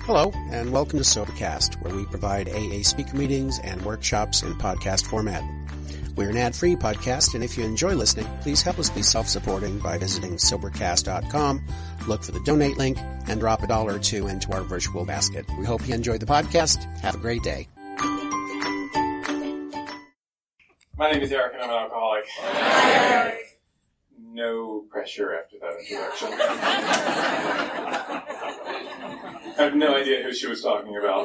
Hello, and welcome to Sobercast, where we provide AA speaker meetings and workshops in podcast format. We're an ad-free podcast, and if you enjoy listening, please help us be self-supporting by visiting Sobercast.com, look for the donate link, and drop $1 or $2 into our virtual basket. We hope you enjoyed the podcast. Have a great day. My name is Eric, and I'm an alcoholic. Hi. No pressure after that introduction. I have no idea who she was talking about.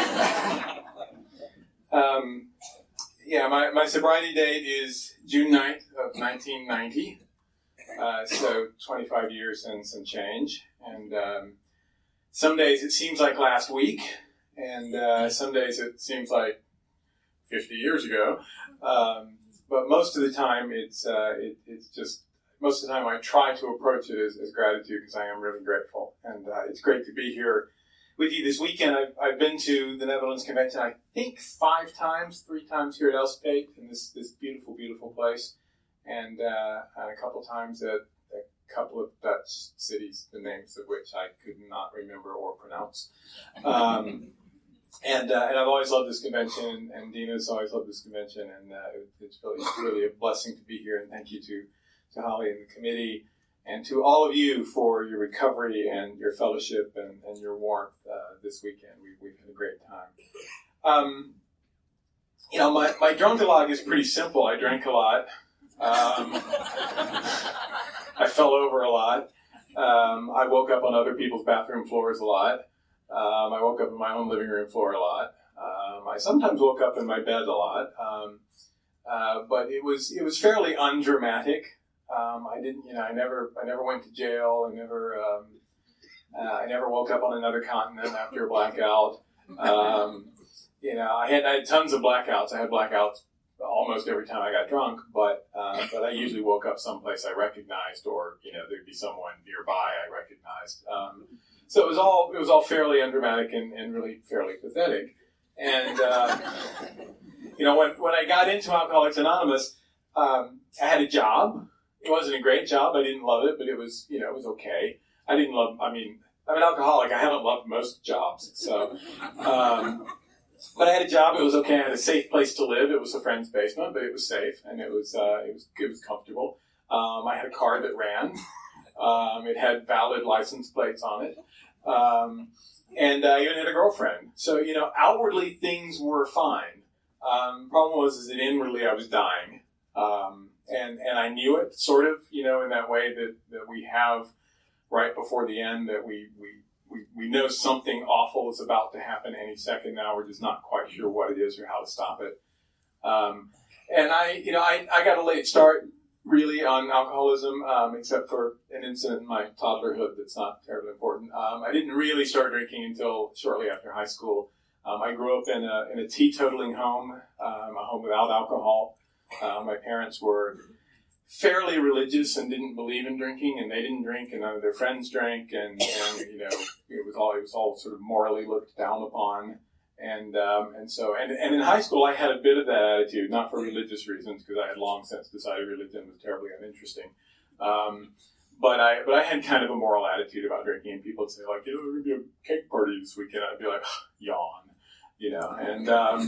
My sobriety date is June 9th of 1990. So 25 years and some change. And some days it seems like last week, and some days it seems like 50 years ago. But most of the time it's just, most of the time I try to approach it as gratitude, because I am really grateful. And it's great to be here with you this weekend. I've been to the Netherlands Convention, I think 5 times, 3 times here at Elspeth, in this beautiful, beautiful place, and a couple times at a couple of Dutch cities, the names of which I could not remember or pronounce. And I've always loved this convention, and Dina's always loved this convention, and it's really a blessing to be here, and thank you to Holly and the committee, and to all of you for your recovery and your fellowship and your warmth this weekend. We've had a great time. My drunkalog is pretty simple. I drank a lot. I fell over a lot. I woke up on other people's bathroom floors a lot. I woke up in my own living room floor a lot. I sometimes woke up in my bed a lot. But it was fairly undramatic. I never went to jail. I never woke up on another continent after a blackout. I had tons of blackouts. I had blackouts almost every time I got drunk, but I usually woke up someplace I recognized, or there'd be someone nearby I recognized. So it was all fairly undramatic and really fairly pathetic. And when I got into Alcoholics Anonymous, I had a job. It wasn't a great job. I didn't love it, but it was okay. I'm an alcoholic. I haven't loved most jobs. So, but I had a job. It was okay. I had a safe place to live. It was a friend's basement, but it was safe, and it was comfortable. I had a car that ran. It had valid license plates on it. And I even had a girlfriend. So, outwardly things were fine. Problem was that inwardly I was dying. And I knew it, sort of, in that way that we have right before the end, that we know something awful is about to happen any second now. We're just not quite sure what it is or how to stop it. And I got a late start, really, on alcoholism, except for an incident in my toddlerhood that's not terribly important. I didn't really start drinking until shortly after high school. I grew up in a teetotaling home, a home without alcohol. My parents were fairly religious and didn't believe in drinking, and they didn't drink, and none of their friends drank, and it was all sort of morally looked down upon. And in high school I had a bit of that attitude, not for religious reasons, because I had long since decided religion was terribly uninteresting. But I had kind of a moral attitude about drinking, and people would say, like, there's going to be a cake party this weekend. I'd be like, yawn, and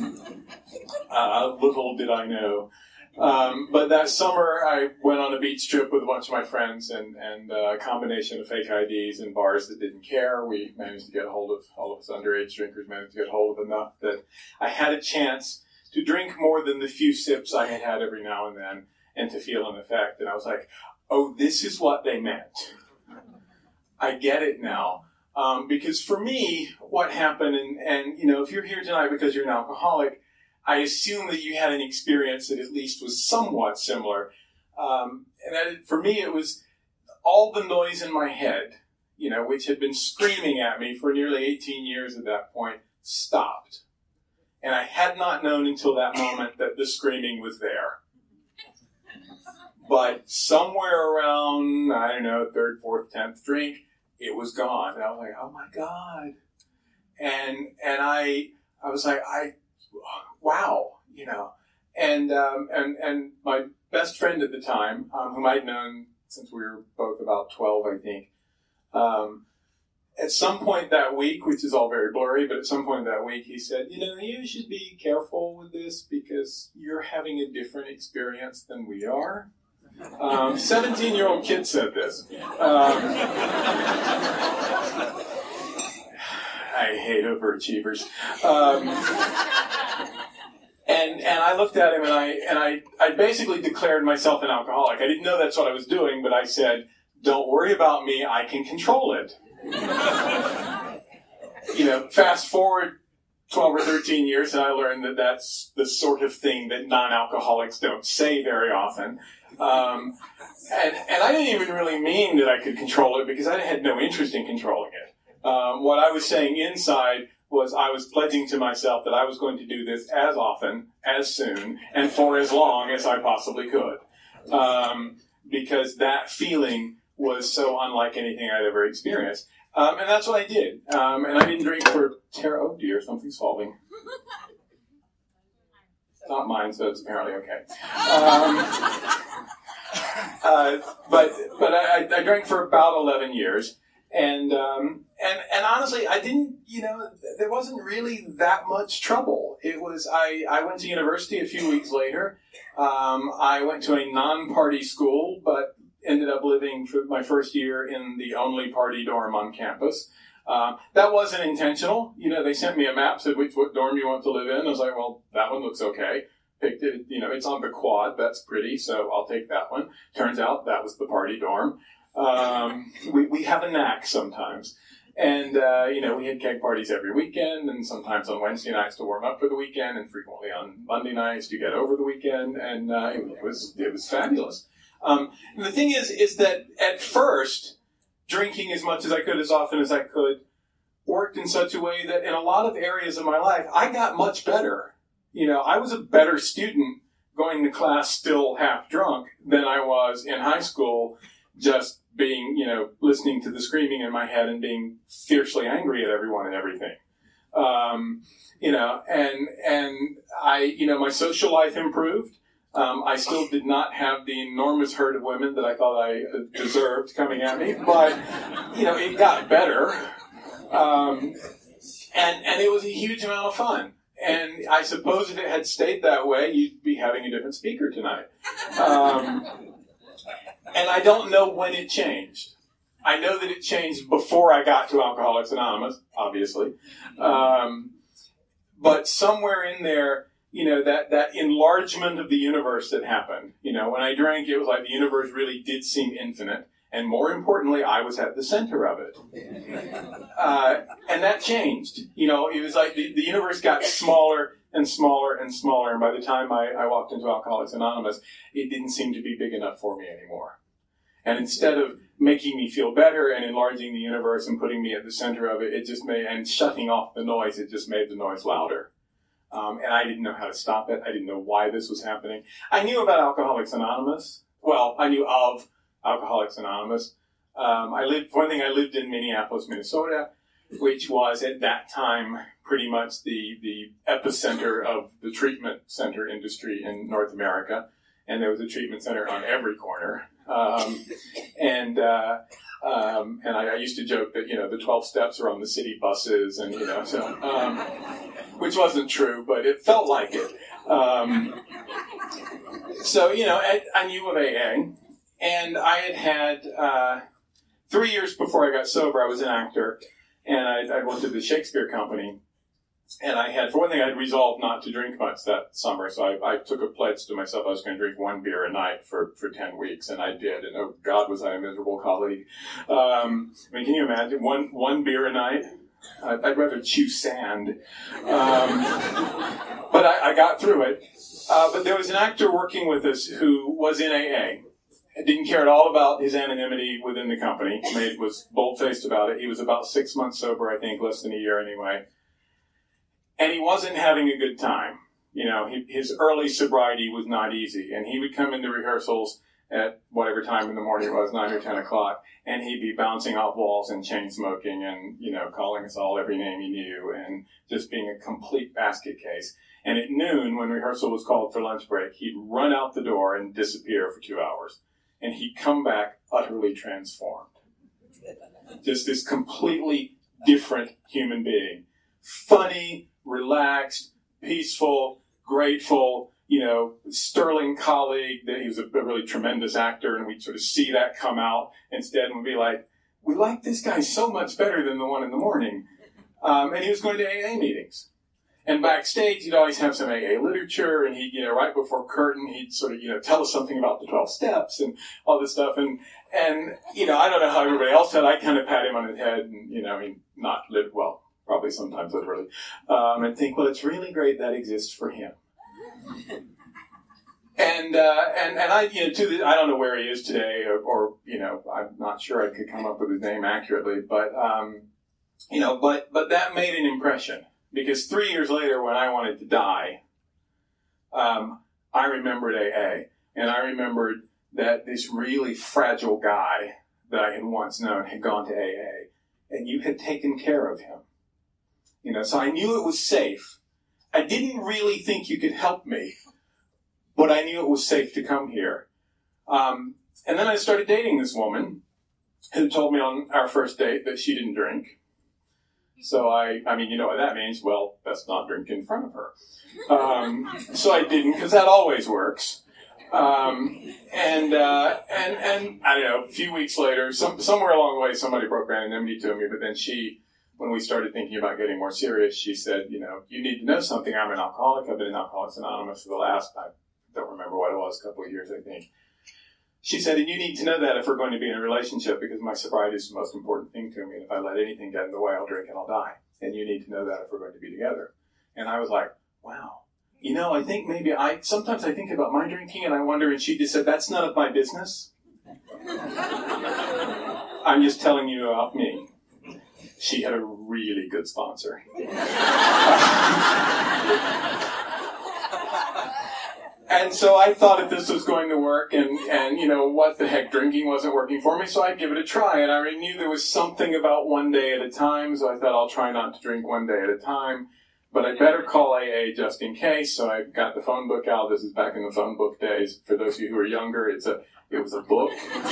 little did I know. But that summer I went on a beach trip with a bunch of my friends, and a combination of fake IDs and bars that didn't care. We managed to get a hold of, all of us underage drinkers managed to get a hold of enough that I had a chance to drink more than the few sips I had had every now and then, and to feel an effect. And I was like, oh, this is what they meant. I get it now. Because for me, what happened, and if you're here tonight because you're an alcoholic, I assume that you had an experience that at least was somewhat similar. For me, it was all the noise in my head, which had been screaming at me for nearly 18 years at that point, stopped. And I had not known until that moment that the screaming was there. But somewhere around, I don't know, 3rd, 4th, 10th drink, it was gone. And I was like, oh my God. And I was like, wow, And my best friend at the time, whom I'd known since we were both about 12, I think, at some point that week, which is all very blurry, but at some point that week, he said, you should be careful with this because you're having a different experience than we are. 17-year-old kid said this. I hate overachievers. And I looked at him and I basically declared myself an alcoholic. I didn't know that's what I was doing, but I said, don't worry about me, I can control it. Fast forward 12 or 13 years and I learned that that's the sort of thing that non-alcoholics don't say very often. And I didn't even really mean that I could control it because I had no interest in controlling it. What I was saying inside was I was pledging to myself that I was going to do this as often, as soon, and for as long as I possibly could. Because that feeling was so unlike anything I'd ever experienced. And that's what I did. And I didn't drink for oh dear, something's falling. It's not mine, so it's apparently okay. But I drank for about 11 years. And honestly, I didn't, there wasn't really that much trouble. It was, I went to university a few weeks later. I went to a non-party school, but ended up living for my first year in the only party dorm on campus. That wasn't intentional. They sent me a map, said what dorm you want to live in. I was like, well, that one looks okay. Picked it, it's on the quad. That's pretty, so I'll take that one. Turns out that was the party dorm. We have a knack sometimes. And, we had keg parties every weekend and sometimes on Wednesday nights to warm up for the weekend and frequently on Monday nights to get over the weekend. And, it was fabulous. And the thing is that at first, drinking as much as I could, as often as I could, worked in such a way that in a lot of areas of my life, I got much better. I was a better student going to class still half drunk than I was in high school, just being, listening to the screaming in my head and being fiercely angry at everyone and everything. And I, my social life improved. I still did not have the enormous herd of women that I thought I deserved coming at me, but, it got better. And it was a huge amount of fun. And I suppose if it had stayed that way, you'd be having a different speaker tonight. And I don't know when it changed. I know that it changed before I got to Alcoholics Anonymous, obviously. But somewhere in there, that enlargement of the universe that happened. When I drank, it was like the universe really did seem infinite. And more importantly, I was at the center of it. And that changed. It was like the universe got smaller and smaller and smaller. And by the time I walked into Alcoholics Anonymous, it didn't seem to be big enough for me anymore. And instead of making me feel better and enlarging the universe and putting me at the center of it, and shutting off the noise, it just made the noise louder. And I didn't know how to stop it. I didn't know why this was happening. I knew about Alcoholics Anonymous. Well, I knew of Alcoholics Anonymous. I lived in Minneapolis, Minnesota, which was at that time pretty much the epicenter of the treatment center industry in North America. And there was a treatment center on every corner. And I used to joke that, the 12 steps are on the city buses and, which wasn't true, but it felt like it. So, I knew of AA. And I had 3 years before I got sober, I was an actor, and I worked at the Shakespeare Company. And for one thing, I had resolved not to drink much that summer, so I took a pledge to myself I was going to drink 1 beer a night for 10 weeks, and I did. And oh God, was I a miserable colleague. Can you imagine? One beer a night? I'd rather chew sand. But I got through it. But there was an actor working with us who was in AA. Didn't care at all about his anonymity within the company. Was bold-faced about it. He was about 6 months sober, I think, less than a year anyway. And he wasn't having a good time. His early sobriety was not easy. And he would come into rehearsals at whatever time in the morning it was, 9 or 10 o'clock, and he'd be bouncing off walls and chain smoking and, calling us all every name he knew and just being a complete basket case. And at noon, when rehearsal was called for lunch break, he'd run out the door and disappear for 2 hours. And he'd come back utterly transformed. Just this completely different human being. Funny, relaxed, peaceful, grateful, sterling colleague. That he was a really tremendous actor, and we'd sort of see that come out instead, and we'd be like, we like this guy so much better than the one in the morning. And he was going to AA meetings. And backstage, he'd always have some AA literature, and he'd, right before curtain, he'd sort of, tell us something about the 12 steps and all this stuff. And I don't know how everybody else said. I kind of pat him on the head and, not live well, probably sometimes literally, and think, well, it's really great that exists for him. And I, I don't know where he is today, or I'm not sure I could come up with his name accurately, but that made an impression. Because 3 years later, when I wanted to die, I remembered AA. And I remembered that this really fragile guy that I had once known had gone to AA. And you had taken care of him. So I knew it was safe. I didn't really think you could help me. But I knew it was safe to come here. And then I started dating this woman who told me on our first date that she didn't drink. So I mean, you know what that means? Well, best not drink in front of her. So I didn't, because that always works. And I don't know, a few weeks later, somewhere along the way, somebody broke anonymity to me, but then when we started thinking about getting more serious, she said, you need to know something. I'm an alcoholic. I've been in Alcoholics Anonymous for the last, I don't remember what it was, a couple of years, I think. She said, and you need to know that if we're going to be in a relationship, because my sobriety is the most important thing to me, and if I let anything get in the way, I'll drink and I'll die. And you need to know that if we're going to be together. And I was like, wow. I think maybe sometimes I think about my drinking and I wonder, and she just said, that's none of my business. I'm just telling you about me. She had a really good sponsor. And so I thought if this was going to work, and what the heck, drinking wasn't working for me, so I'd give it a try. And I already knew there was something about one day at a time, so I thought I'll try not to drink one day at a time. But I better call AA just in case, so I got the phone book out. This is back in the phone book days. For those of you who are younger, it was a book.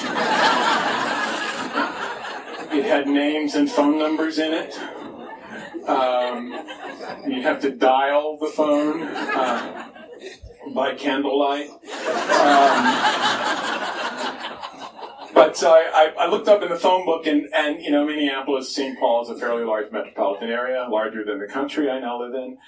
It had names and phone numbers in it. You'd have to dial the phone by candlelight. But so I looked up in the phone book, and Minneapolis, St. Paul is a fairly large metropolitan area, larger than the country I now live in.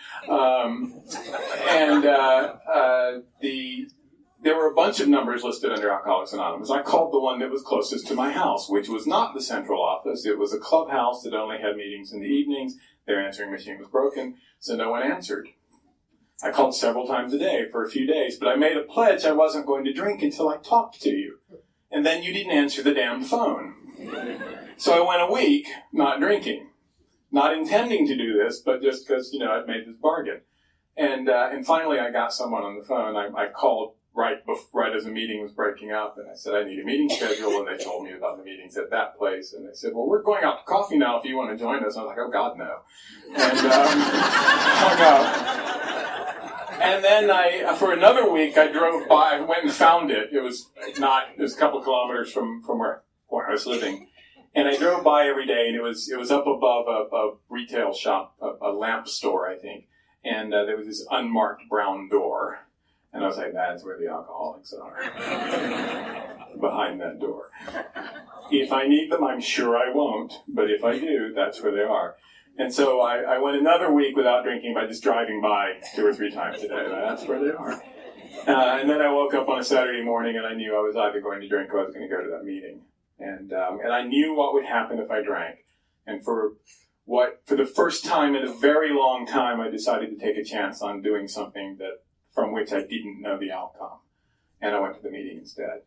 There were a bunch of numbers listed under Alcoholics Anonymous. I called the one that was closest to my house, which was not the central office. It was a clubhouse that only had meetings in the evenings. Their answering machine was broken, so no one answered. I called several times a day for a few days, but I made a pledge I wasn't going to drink until I talked to you. And then you didn't answer the damn phone. So I went a week not drinking, not intending to do this, but just because, I'd made this bargain. And finally I got someone on the phone. I called right as the meeting was breaking up, and I said, I need a meeting schedule, and they told me about the meetings at that place, and they said, well, we're going out to coffee now if you want to join us. And I was like, oh, God, no. And hung up. And then for another week, I drove by, I went and found it. It was a couple kilometers from where I was living. And I drove by every day, and it was up above a retail shop, a lamp store, I think. And there was this unmarked brown door. And I was like, that's where the alcoholics are. Behind that door. If I need them, I'm sure I won't. But if I do, that's where they are. And so I went another week without drinking by just driving by 2 or 3 times a day. That's where they are. And then I woke up on a Saturday morning, and I knew I was either going to drink or I was going to go to that meeting. And I knew what would happen if I drank. And for the first time in a very long time, I decided to take a chance on doing something from which I didn't know the outcome. And I went to the meeting instead.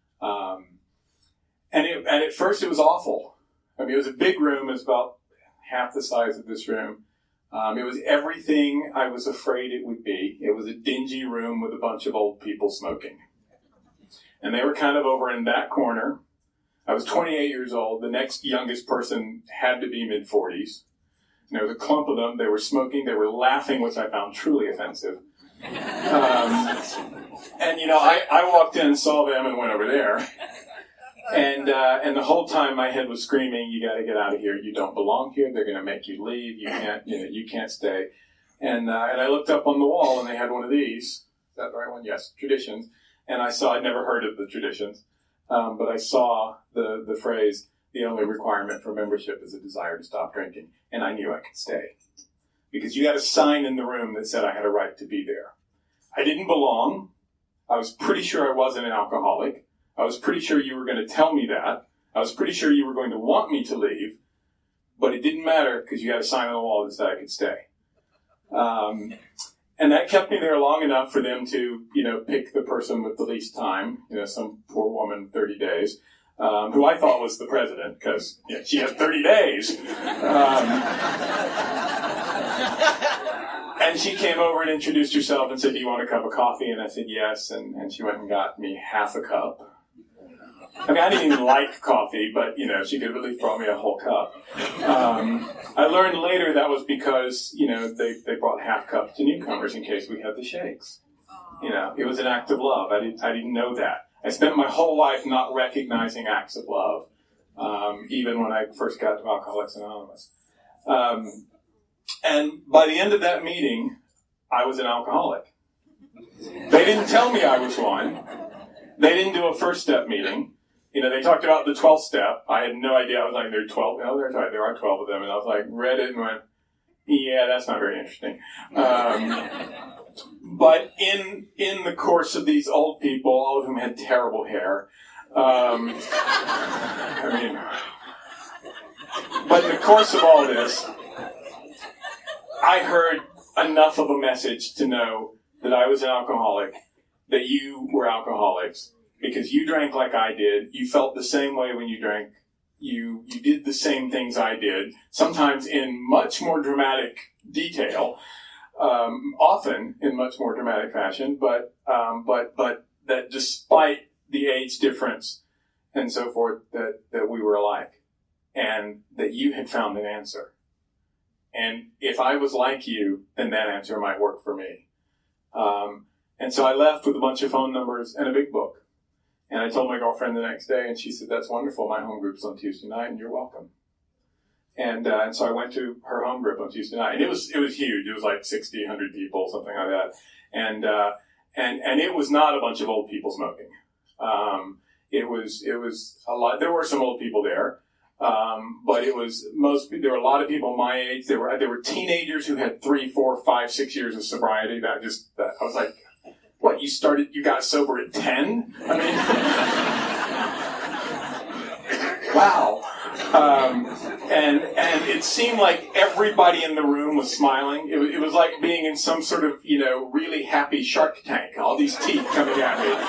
And at first it was awful. I mean, it was a big room. It was about half the size of this room. It was everything I was afraid it would be. It was a dingy room with a bunch of old people smoking. And they were kind of over in that corner. I was 28 years old. The next youngest person had to be mid-40s. And there was a clump of them. They were smoking. They were laughing, which I found truly offensive. And I walked in and saw them and went over there. And the whole time my head was screaming, "You got to get out of here! You don't belong here. They're going to make you leave. You can't stay." And I looked up on the wall, and they had one of these. Is that the right one? Yes, Traditions. And I saw. I'd never heard of the Traditions, but I saw the phrase, "The only requirement for membership is a desire to stop drinking," and I knew I could stay because you had a sign in the room that said I had a right to be there. I didn't belong. I was pretty sure I wasn't an alcoholic. I was pretty sure you were going to tell me that. I was pretty sure you were going to want me to leave. But it didn't matter because you had a sign on the wall that said I could stay. And that kept me there long enough for them to, pick the person with the least time, some poor woman, 30 days, who I thought was the president because she had 30 days. And she came over and introduced herself and said, "Do you want a cup of coffee?" And I said, "Yes." And she went and got me half a cup. I mean, I didn't even like coffee, but, she could have at least brought me a whole cup. I learned later that was because, they brought half cups to newcomers in case we had the shakes. It was an act of love. I didn't know that. I spent my whole life not recognizing acts of love, even when I first got to Alcoholics Anonymous. And by the end of that meeting, I was an alcoholic. They didn't tell me I was one. They didn't do a first step meeting. They talked about the 12th step. I had no idea. I was like, there are 12. No, there are 12 of them. And I was like, read it and went, yeah, that's not very interesting. But in the course of these old people, all of whom had terrible hair, but in the course of all this, I heard enough of a message to know that I was an alcoholic, that you were alcoholics, because you drank like I did. You felt the same way when you drank. You did the same things I did, sometimes in much more dramatic detail, often in much more dramatic fashion, but that despite the age difference and so forth, that we were alike, and that you had found an answer. And if I was like you, then that answer might work for me. And so I left with a bunch of phone numbers and a big book. And I told my girlfriend the next day, and she said, "That's wonderful. My home group's on Tuesday night, and you're welcome." And so I went to her home group on Tuesday night, and it was huge. It was like 60, 100 people, something like that. And it was not a bunch of old people smoking. It was a lot. There were some old people there. But there were a lot of people my age. There were teenagers who had 3, 4, 5, 6 years of sobriety. I was like, what, you got sober at 10? I mean, wow. And it seemed like everybody in the room was smiling. It was like being in some sort of, really happy Shark Tank. All these teeth coming at me.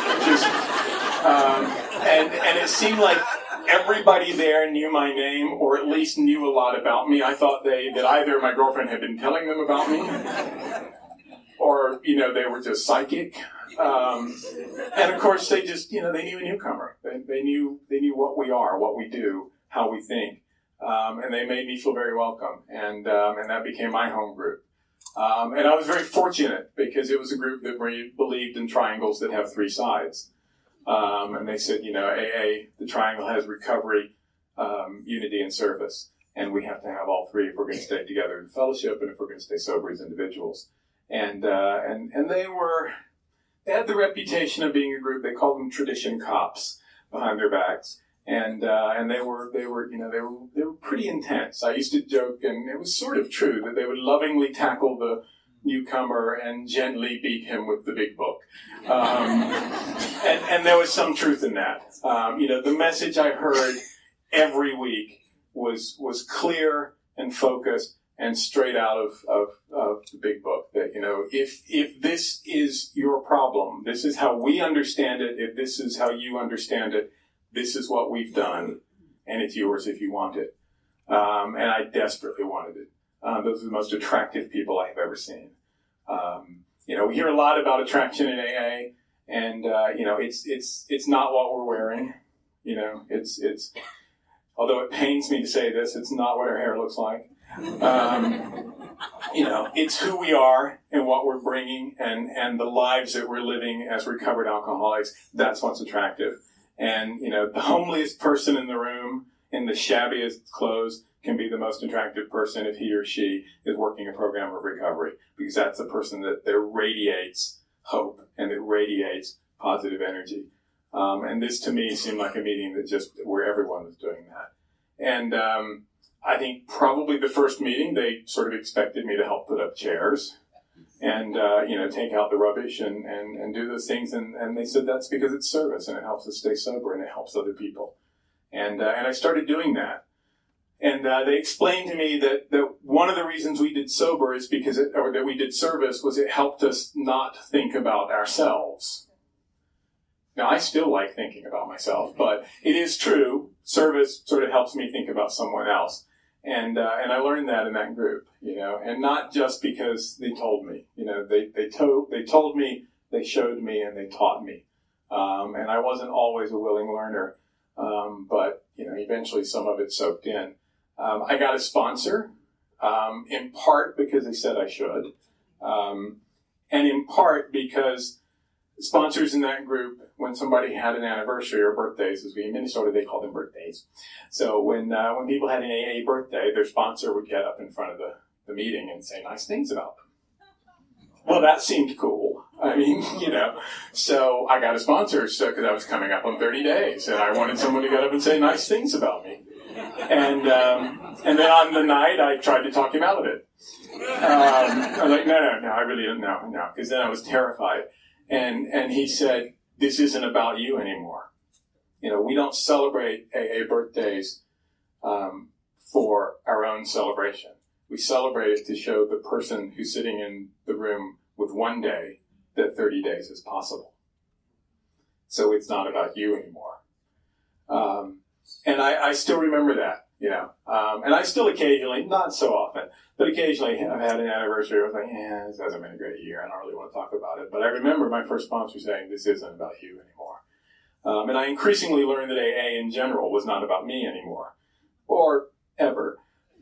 And it seemed like everybody there knew my name, or at least knew a lot about me. I thought that either my girlfriend had been telling them about me, or, they were just psychic. And of course they just, they knew a newcomer. They knew what we are, what we do, how we think. And they made me feel very welcome. And that became my home group. And I was very fortunate because it was a group that believed in triangles that have 3 sides. And they said, AA, the triangle has recovery, unity, and service. And we have to have all 3 if we're going to stay together in fellowship and if we're going to stay sober as individuals. And they had the reputation of being a group. They called them tradition cops behind their backs. And they were pretty intense. I used to joke, and it was sort of true, that they would lovingly tackle the newcomer and gently beat him with the big book. And there was some truth in that. The message I heard every week was clear and focused and straight out of the big book. That, if this is your problem, this is how we understand it, if this is how you understand it, this is what we've done, and it's yours if you want it. And I desperately wanted it. Those are the most attractive people I have ever seen. We hear a lot about attraction in AA, and it's not what we're wearing. It's although it pains me to say this, it's not what our hair looks like. It's who we are and what we're bringing, and the lives that we're living as recovered alcoholics. That's what's attractive. And, the homeliest person in the room in the shabbiest clothes can be the most attractive person if he or she is working a program of recovery, because that's a person that radiates hope and it radiates positive energy. And this to me seemed like a meeting where everyone was doing that. And I think probably the first meeting, they sort of expected me to help put up chairs and, take out the rubbish and do those things. And they said that's because it's service and it helps us stay sober and it helps other people. And I started doing that. And they explained to me that one of the reasons we did sober is that we did service was it helped us not think about ourselves. Now, I still like thinking about myself, but it is true. Service sort of helps me think about someone else. And I learned that in that group, and not just because they told me, they told me, they showed me, and they taught me. And I wasn't always a willing learner. But eventually some of it soaked in. I got a sponsor, in part because they said I should, and in part because sponsors in that group, when somebody had an anniversary or birthdays, as we in Minnesota they call them birthdays. So when people had an AA birthday, their sponsor would get up in front of the meeting and say nice things about them. Well, that seemed cool. I mean, so I got a sponsor because I was coming up on 30 days, and I wanted someone to get up and say nice things about me. And then on the night, I tried to talk him out of it. I was like, no, I really don't know, because then I was terrified. And he said, this isn't about you anymore. We don't celebrate AA birthdays for our own celebration. We celebrate it to show the person who's sitting in the room with one day that 30 days is possible. So it's not about you anymore. And I still remember that, and I still occasionally, not so often, but occasionally I've had an anniversary. I was like, this hasn't been a great year. I don't really want to talk about it. But I remember my first sponsor saying, this isn't about you anymore. And I increasingly learned that AA in general was not about me anymore. Or ever.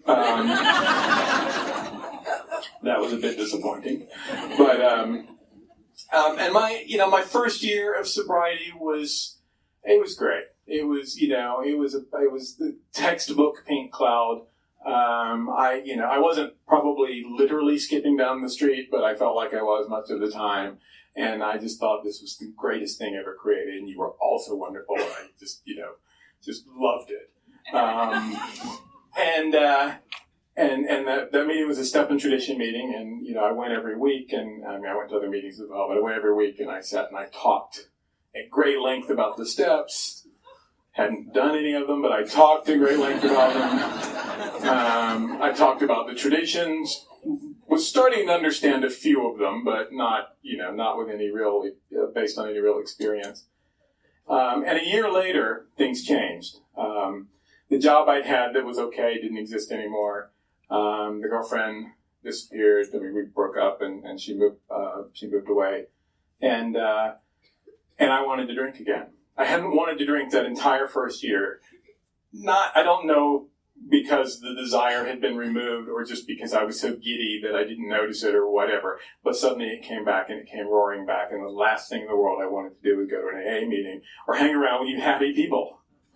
That was a bit disappointing. But, and my first year of sobriety was great. It was the textbook pink cloud. I wasn't probably literally skipping down the street, but I felt like I was much of the time. And I just thought this was the greatest thing ever created. And you were all so wonderful. And I just loved it. And that meeting was a Step and Tradition meeting. And, I went every week, and I went to other meetings as well, but I went every week and I sat and I talked at great length about the steps. Hadn't done any of them, but I talked at great length about them. I talked about the traditions. Was starting to understand a few of them, but not with any real, based on any real experience. And a year later, things changed. The job I'd had that was okay didn't exist anymore. The girlfriend disappeared. I mean, we broke up, and she moved away, and I wanted to drink again. I hadn't wanted to drink that entire first year. I don't know because the desire had been removed or just because I was so giddy that I didn't notice it or whatever. But suddenly it came back and it came roaring back. And the last thing in the world I wanted to do was go to an AA meeting or hang around with you happy people.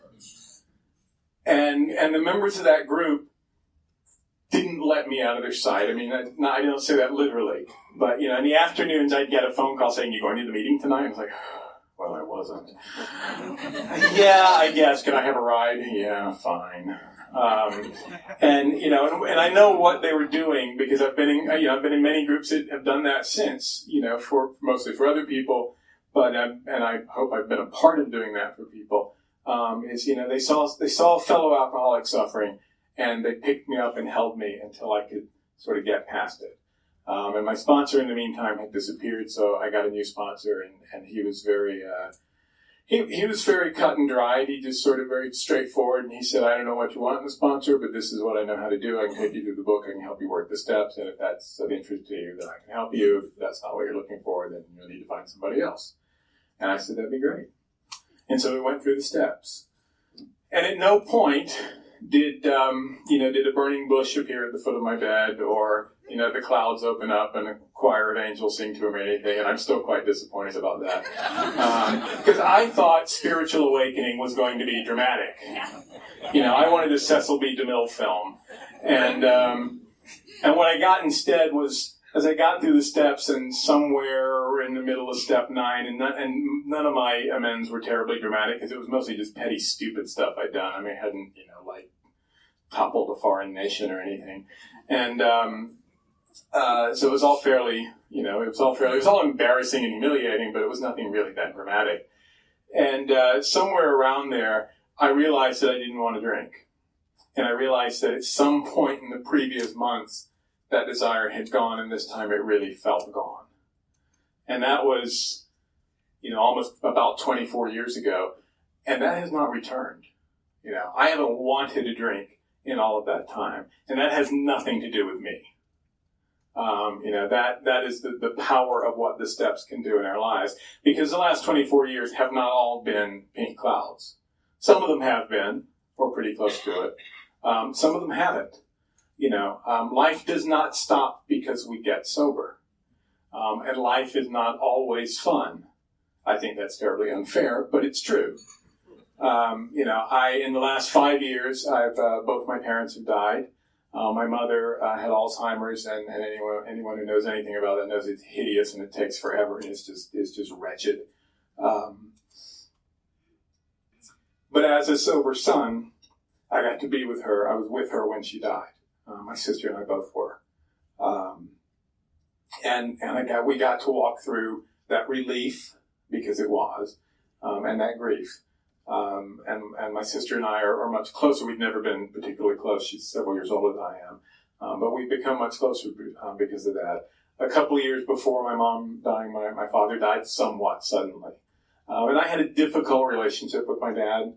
And the members of that group didn't let me out of their sight. I mean, I don't say that literally. But, in the afternoons I'd get a phone call saying, you going to the meeting tonight? I was like, well, I wasn't. Yeah, I guess. Can I have a ride? Yeah, fine. And I know what they were doing because I've been in many groups that have done that since, mostly for other people, but, and I hope I've been a part of doing that for people, they saw fellow alcoholics suffering and they picked me up and held me until I could sort of get past it. And my sponsor in the meantime had disappeared, so I got a new sponsor, and he was very, he was very cut and dried. He just sort of very straightforward, and he said, I don't know what you want in a sponsor, but this is what I know how to do. I can take you through the book, I can help you work the steps, and if that's of interest to you, then I can help you. If that's not what you're looking for, then you'll need to find somebody else. And I said, that'd be great. And so we went through the steps. And at no point did a burning bush appear at the foot of my bed, or the clouds open up and a choir of angels sing to him or anything, and I'm still quite disappointed about that. Because I thought Spiritual Awakening was going to be dramatic. I wanted a Cecil B. DeMille film. And what I got instead was, as I got through the steps, and somewhere in the middle of step 9, and none of my amends were terribly dramatic, because it was mostly just petty, stupid stuff I'd done. I mean, I hadn't, toppled a foreign nation or anything. And so it was all fairly, it was all embarrassing and humiliating, but it was nothing really that dramatic. And somewhere around there, I realized that I didn't want to drink. And I realized that at some point in the previous months, that desire had gone, and this time it really felt gone. And that was, almost about 24 years ago, and that has not returned. I haven't wanted to drink in all of that time, and that has nothing to do with me. That is the power of what the steps can do in our lives, because the last 24 years have not all been pink clouds. Some of them have been, or pretty close to it. Some of them haven't. Life does not stop because we get sober. And life is not always fun. I think that's terribly unfair, but it's true. In the last 5 years, both my parents have died. My mother had Alzheimer's, and anyone who knows anything about that knows it's hideous and it takes forever and it's just wretched. But as a sober son, I got to be with her. I was with her when she died. My sister and I both were. We got to walk through that relief, because it was, and that grief. And my sister and I are much closer. We've never been particularly close. She's several years older than I am. But we've become much closer because of that. A couple of years before my mom dying, my father died somewhat suddenly. And I had a difficult relationship with my dad.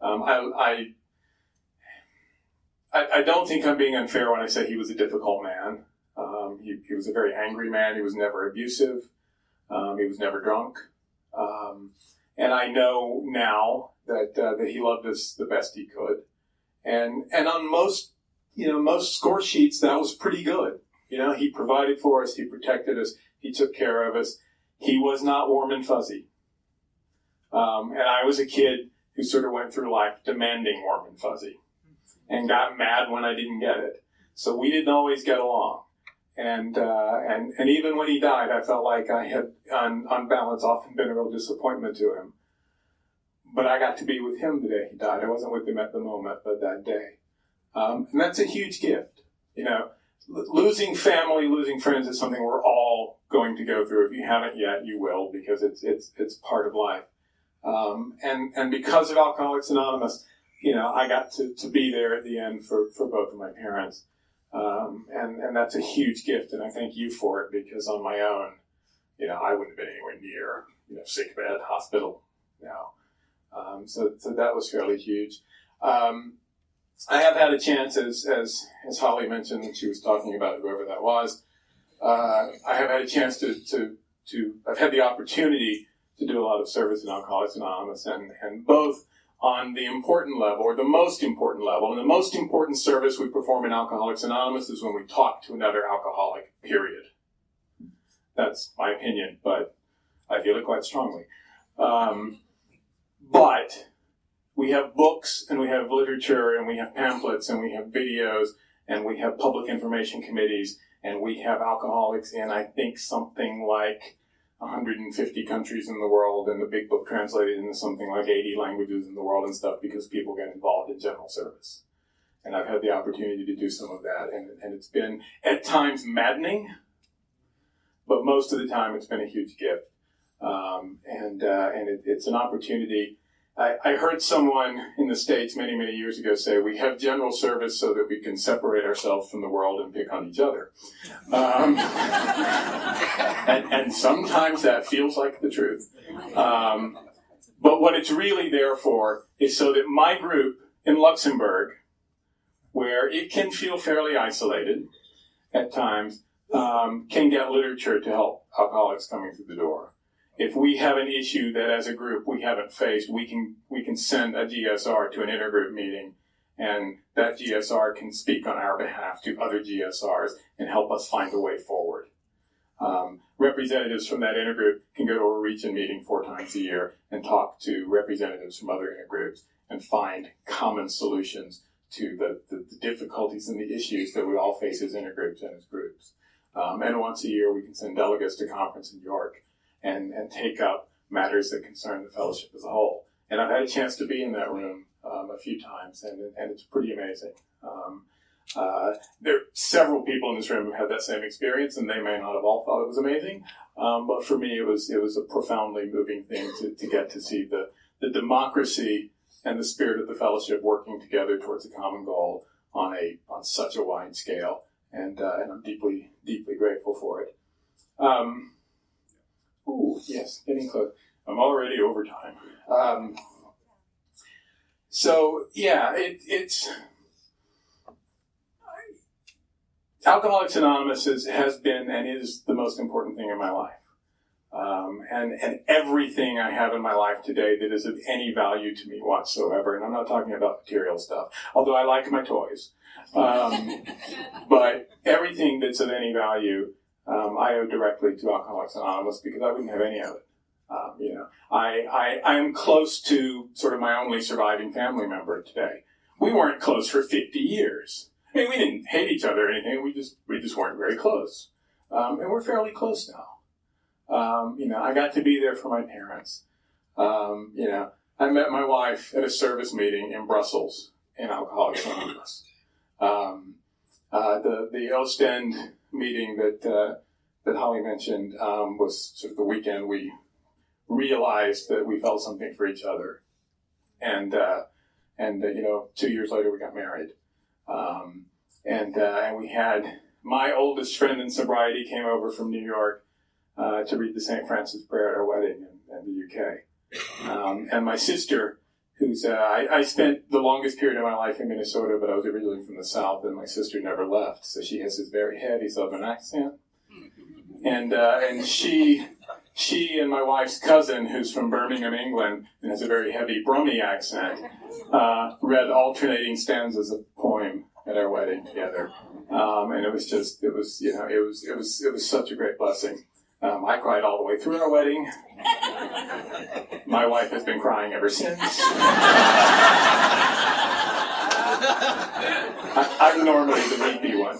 I don't think I'm being unfair when I say he was a difficult man. He was a very angry man. He was never abusive. He was never drunk. And I know now that he loved us the best he could. And on most score sheets, that was pretty good. He provided for us. He protected us. He took care of us. He was not warm and fuzzy. And I was a kid who sort of went through life demanding warm and fuzzy and got mad when I didn't get it. So we didn't always get along. And even when he died, I felt like I had, on balance, often been a real disappointment to him. But I got to be with him the day he died. I wasn't with him at the moment, but that day. And that's a huge gift. Losing family, losing friends is something we're all going to go through. If you haven't yet, you will, because it's part of life. And because of Alcoholics Anonymous, I got to be there at the end for both of my parents. And that's a huge gift, and I thank you for it, because on my own, I wouldn't have been anywhere near, sick bed, hospital, So that was fairly huge. I have had a chance, as Holly mentioned when she was talking about whoever that was, I have had a chance I've had the opportunity to do a lot of service in Alcoholics Anonymous, and both on the important level, or the most important level. And the most important service we perform in Alcoholics Anonymous is when we talk to another alcoholic, period. That's my opinion, but I feel it quite strongly. But we have books, and we have literature, and we have pamphlets, and we have videos, and we have public information committees, and we have alcoholics in, I think, something like 150 countries in the world, and the big book translated into something like 80 languages in the world and stuff, because people get involved in general service. And I've had the opportunity to do some of that, and it's been at times maddening, but most of the time it's been a huge gift. It's an opportunity. I heard someone in the States many, many years ago say, we have general service so that we can separate ourselves from the world and pick on each other. And sometimes that feels like the truth. But what it's really there for is so that my group in Luxembourg, where it can feel fairly isolated at times, can get literature to help alcoholics coming through the door. If we have an issue that as a group we haven't faced, we can send a GSR to an intergroup meeting and that GSR can speak on our behalf to other GSRs and help us find a way forward. Representatives from that intergroup can go to a region meeting 4 times a year and talk to representatives from other intergroups and find common solutions to the difficulties and the issues that we all face as intergroups and as groups. And once a year, we can send delegates to conference in York and take up matters that concern the fellowship as a whole. And I've had a chance to be in that room a few times, and it's pretty amazing. There are several people in this room who had that same experience, and they may not have all thought it was amazing. But for me, it was a profoundly moving thing to get to see the democracy and the spirit of the fellowship working together towards a common goal on such a wide scale. And I'm deeply, deeply grateful for it. Yes, getting close. I'm already over time. It's Alcoholics Anonymous has been and is the most important thing in my life. And everything I have in my life today that is of any value to me whatsoever, and I'm not talking about material stuff, although I like my toys. But everything that's of any value, I owe directly to Alcoholics Anonymous because I wouldn't have any of it. I am close to sort of my only surviving family member today. We weren't close for 50 years. I mean, we didn't hate each other or anything. We just weren't very close. And we're fairly close now. I got to be there for my parents. I met my wife at a service meeting in Brussels in Alcoholics Anonymous. The Ostend meeting that Holly mentioned was sort of the weekend we realized that we felt something for each other, and 2 years later we got married, and we had my oldest friend in sobriety came over from New York to read the St. Francis prayer at our wedding in the UK, and my sister, who's I spent the longest period of my life in Minnesota, but I was originally from the South, and my sister never left, so she has this very heavy Southern accent, and she and my wife's cousin, who's from Birmingham, England, and has a very heavy Brummie accent, read alternating stanzas of a poem at our wedding together, and it was such a great blessing. I cried all the way through our wedding. My wife has been crying ever since. I'm normally the weepy one.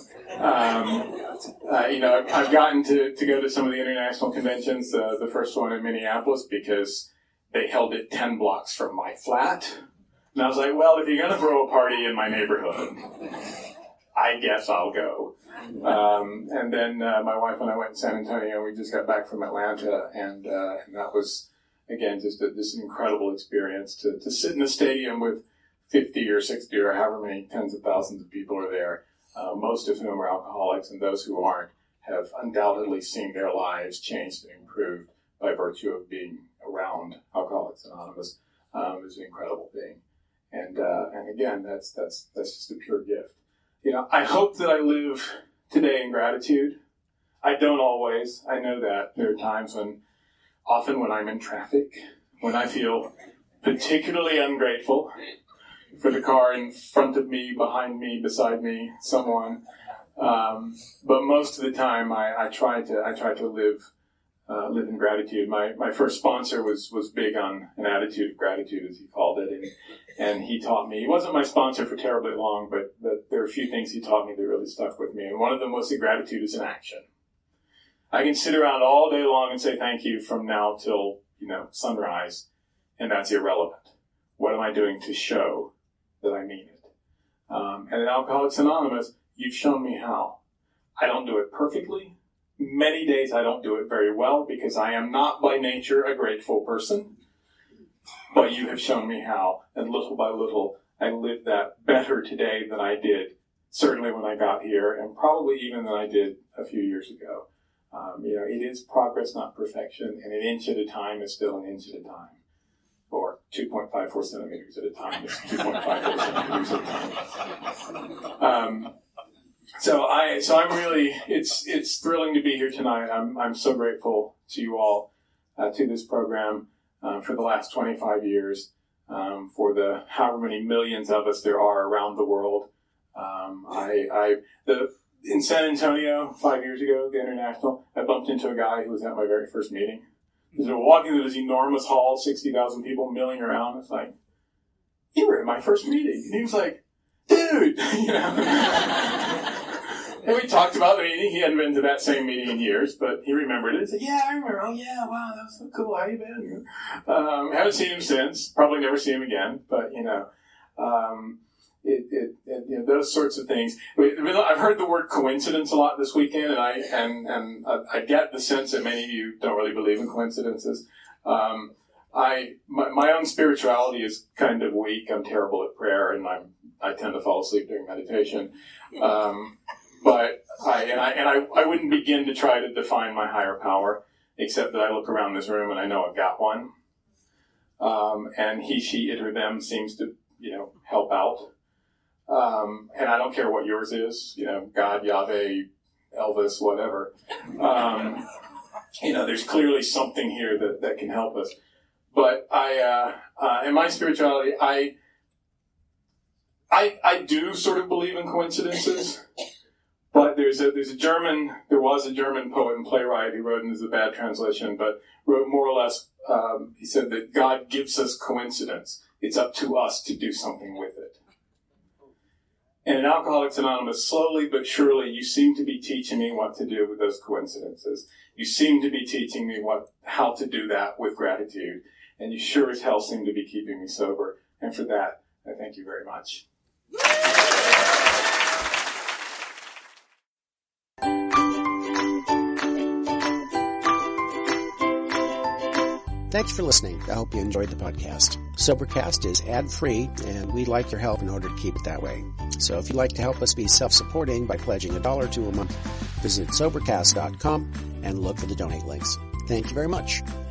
I've gotten to go to some of the international conventions, the first one in Minneapolis, because they held it 10 blocks from my flat. And I was like, well, if you're going to throw a party in my neighborhood, I guess I'll go. And then my wife and I went to San Antonio. We just got back from Atlanta, and that was, again, just an incredible experience to sit in a stadium with 50 or 60 or however many tens of thousands of people are there, most of whom are alcoholics, and those who aren't have undoubtedly seen their lives changed and improved by virtue of being around Alcoholics Anonymous. Is an incredible thing. And again, that's just a pure gift. I hope that I live today in gratitude. I don't always. I know that. There are times often when I'm in traffic, when I feel particularly ungrateful for the car in front of me, behind me, beside me, someone. But most of the time, I try to live in gratitude. My first sponsor was big on an attitude of gratitude, as he called it, and he taught me. He wasn't my sponsor for terribly long, but there are a few things he taught me that really stuck with me, and one of them was that gratitude is an action. I can sit around all day long and say thank you from now till sunrise, and that's irrelevant. What am I doing to show that I mean it? And at Alcoholics Anonymous, you've shown me how. I don't do it perfectly. Many days I don't do it very well because I am not by nature a grateful person. But you have shown me how, and little by little, I live that better today than I did, certainly when I got here, and probably even than I did a few years ago. It is progress, not perfection, and an inch at a time is still an inch at a time. Or 2.54 centimeters at a time is 2.54 centimeters at a time. So I'm really, it's thrilling to be here tonight. I'm so grateful to you all, to this program, for the last 25 years. for the however many millions of us there are around the world. In San Antonio 5 years ago, the International, I bumped into a guy who was at my very first meeting. He was walking through this enormous hall, 60,000 people milling around. It's like, you were at my first meeting. And he was like, dude, And we talked about the meeting. He hadn't been to that same meeting in years, but he remembered it. He said, yeah, I remember. Oh, yeah, wow, that was so cool. How you been? Haven't seen him since. Probably never see him again. But, those sorts of things. I've heard the word coincidence a lot this weekend, and I get the sense that many of you don't really believe in coincidences. My own spirituality is kind of weak. I'm terrible at prayer, and I tend to fall asleep during meditation. But I wouldn't begin to try to define my higher power, except that I look around this room and I know I've got one. And he, she, it, or them seems to, help out. And I don't care what yours is, God, Yahweh, Elvis, whatever. There's clearly something here that can help us. But in my spirituality, I do sort of believe in coincidences. But there was a German poet and playwright who wrote, and this is a bad translation, but wrote more or less, he said that God gives us coincidence. It's up to us to do something with it. And in Alcoholics Anonymous, slowly but surely, you seem to be teaching me what to do with those coincidences. You seem to be teaching me how to do that with gratitude. And you sure as hell seem to be keeping me sober. And for that, I thank you very much. Thanks for listening. I hope you enjoyed the podcast. Sobercast is ad-free, and we'd like your help in order to keep it that way. So if you'd like to help us be self-supporting by pledging $1 or $2 a month, visit Sobercast.com and look for the donate links. Thank you very much.